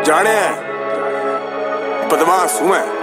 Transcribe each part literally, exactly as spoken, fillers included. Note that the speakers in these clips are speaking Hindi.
जाने बदमाश हूं मैं।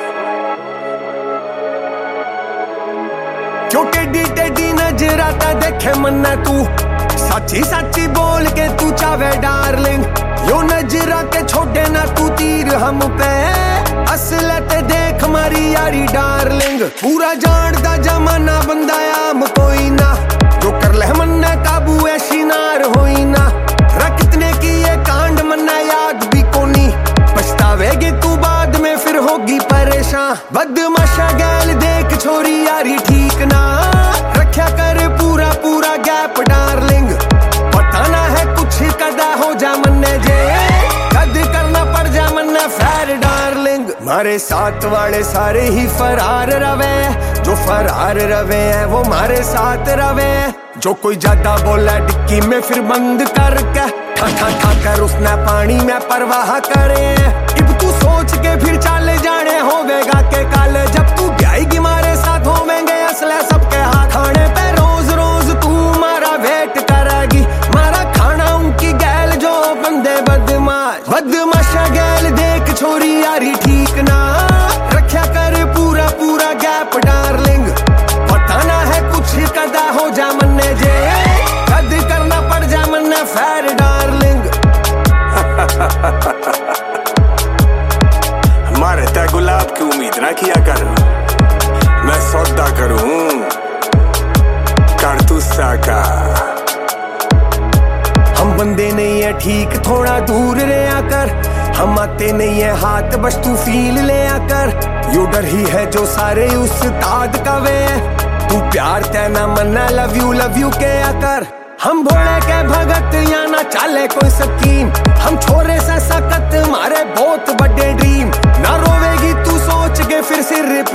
क्यों टेढ़ी टेढ़ी नजराता देखे मन्ना तू, सच्ची सच्ची बोल के तू चावे डार्लिंग। यो नजरा के छोड़े ना तू तीर हम पे, असले ते देख मारी यारी डार्लिंग। पूरा जानदा जमाना बंदा आम कोई ना, जो कर ले मन्ना काबू ऐसी नार होई ना। रखतने की ये कांड मन्ना याद भी कोनी, पछतावेगी तू बाद में फिर होगी परेशान। बदमाशा गैल देख छोरी यारी ठीक ना, रखा कर पूरा पूरा गैप डार्लिंग। पता ना है कुछ कदा हो जा मन्ने जे, कद करना पड़ जा मन्ना फैर डार्लिंग। मारे साथ वाले सारे ही फरार रवे, जो फरार रवे है वो मारे साथ रवे। जो कोई ज्यादा बोला डिक्की में फिर बंद करके, ठा ठा ठा कर उसने पानी में परवाह करे। इब तू सोच के फिर चाले जाने होवेगा के काल, जब तू ब्याएगी मारे साथ होवेंगे असले सबके हाथ। खाने पे रोज रोज तू मारा वेट करेगी, मारा खाना उनकी गैल जो बंदे बदमाश। बदमाशा गैल देख छोरी यारी ठीक ना, रखा कर पूरा पूरा गैप डार्लिंग। पता ना है कुछ कदा हो जा मन्ने जे, कद करना पड़ जा मन्ने फैर डार्लिंग। हमारे तय गुलाब की उम्मीद ना किया कर, मैं सौदा करूं कारतूसा का। हम बंदे नहीं है ठीक थोड़ा दूर रहा कर, हम आते नहीं है हाथ बस तू फील ले आकर। यो डर ही है जो सारे उस्ताद का वे, तू प्यार ते ना मन्ना लव यू लव यू के आकर। हम भोले के भगत या ना चाले कोई स्कीम, हम छोरे से सकत मारे बहुत बड़े ड्रीम। ना रोवेगी तू सोच के फिर सिर